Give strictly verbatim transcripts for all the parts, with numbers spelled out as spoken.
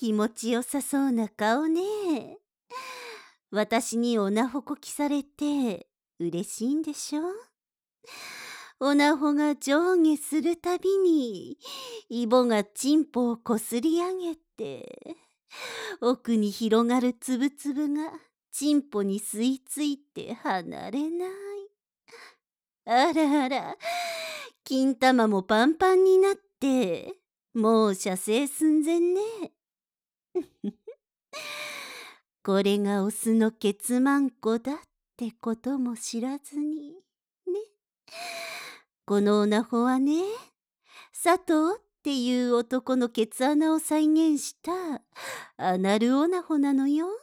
気持ちよさそうな顔ね。私におなほこきされて嬉しいんでしょ？おなほが上下するたびに、イボがチンポをこすり上げて、奥に広がるつぶつぶがチンポに吸い付いて離れない。あらあら、金玉もパンパンになって、もう射精寸前ね。これがオスのケツマンコだってことも知らずに、ね。このオナホはね、佐藤っていう男のケツ穴を再現したアナルオナホなのよ。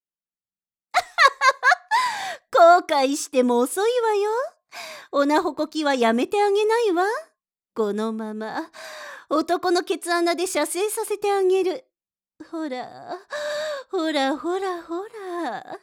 後悔しても遅いわよ。オナホこきはやめてあげないわ。このまま男のケツ穴で射精させてあげる。ほら、ほらほらほら。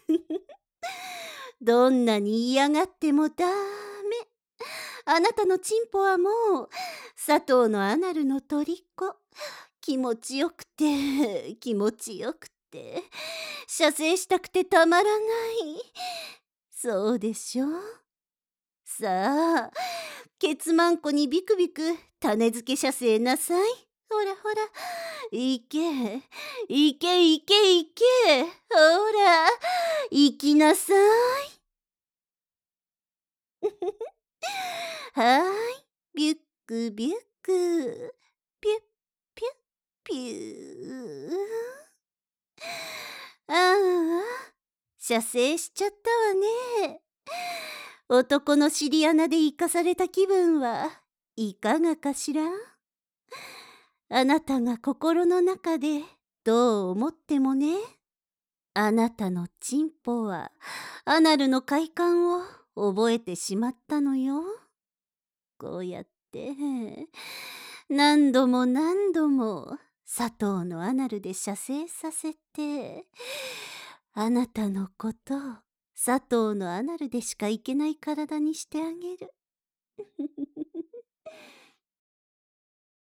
どんなに嫌がってもダメ。あなたのチンポはもう佐藤のアナルの虜。気持ちよくて気持ちよくて射精したくてたまらない。そうでしょ？さあ、ケツマンコにビクビク種付け射精なさい。ほらほら、いけ、いけいけいけ、ほら、行きなさい。はーい、ビュックビュック、ピュッピュッピュー。ああ、射精しちゃったわね。男の尻穴で生かされた気分はいかがかしら？あなたが心の中でどう思ってもね、あなたのチンポはアナルの快感を覚えてしまったのよ。こうやって何度も何度も佐藤のアナルで射精させて、あなたのこと佐藤のアナルでしかいけない体にしてあげる。